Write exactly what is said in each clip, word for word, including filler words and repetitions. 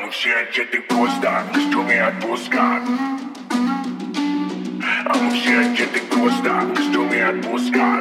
мы все одеты просто, в костюме отпуска. А мы все одеты просто, в костюме отпуска.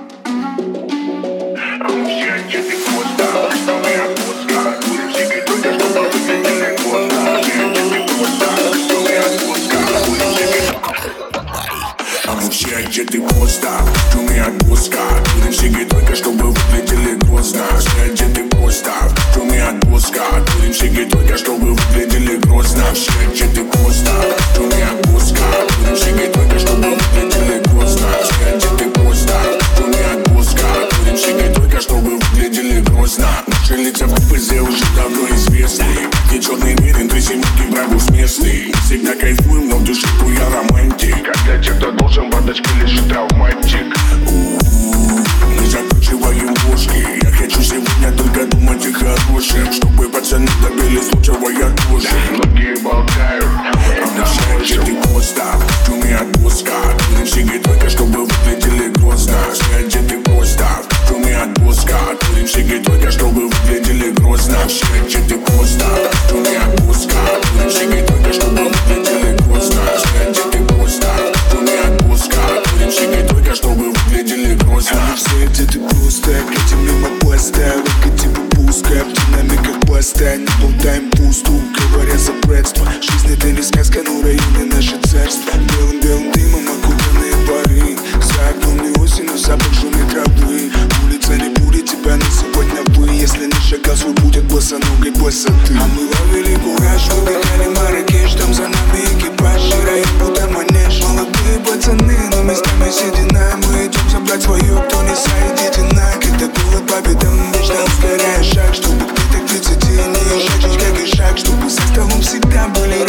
А мы все одеты просто, в костюме отпуска. Будем сидеть только, чтобы выглядели просто. Все одеты просто, в костюме отпуска. Будем сидеть. А мы все одеты просто, в костюме отпуска. Будем сидеть только, чтобы выглядели грозно. Все одеты просто, в костюме отпуска. Будем сидеть только, чтобы выглядели грозно. Все одеты просто, в костюме отпуска. Будем сидеть только, чтобы выглядели грозно. Все одеты просто, в костюме отпуска. Будем сидеть только, чтобы выглядели грозно. Наши лица в КПЗ уже давно известны. Где черный мерин, ты семейки брагу смесный. Всегда кайфуем, но в душе твоя романтик. Как для тех, кто должен, бардачки лишь травматик. Мы закручиваем бошки. Я хочу сегодня только думать о хорошем, чтобы пацаны добились лучшего я тоже. Многие болтают, а мы все одеты просто, в костюме отпуска. Будем сидеть только, чтобы выглядели грозно. Все одеты просто, в костюме отпуска. Будем сидеть только, чтобы выглядели грозно. Все одеты просто, в костюме отпуска. Будем сидеть только, чтобы выглядели грозно. Все одеты просто, в костюме отпуска. Будем сидеть только, чтобы выглядели грозно. А мы все одеты просто, катим мимо поста. Выкатим пуска, птинами как баста. Не болтаем пусту, говоря за братство. Жизнь это не сказка, но районы наше царство. Белым-белым дымом окутанные пары. За окнами осенью запах жженой травы. Улица не будет тебя насыпать на вы. Если не шагал свой путь от босоногой босоты. А мы ловили кураж, выбегали Марракеш. Там за нами экипаж, район будто манеж. Молодые пацаны, но местами седина. Мы идем забрать свое, кто не соединена. Когда голод победам, вечно ускоряя шаг, чтобы ты так тридцати не езжать, как и шаг. Чтобы за столом всегда были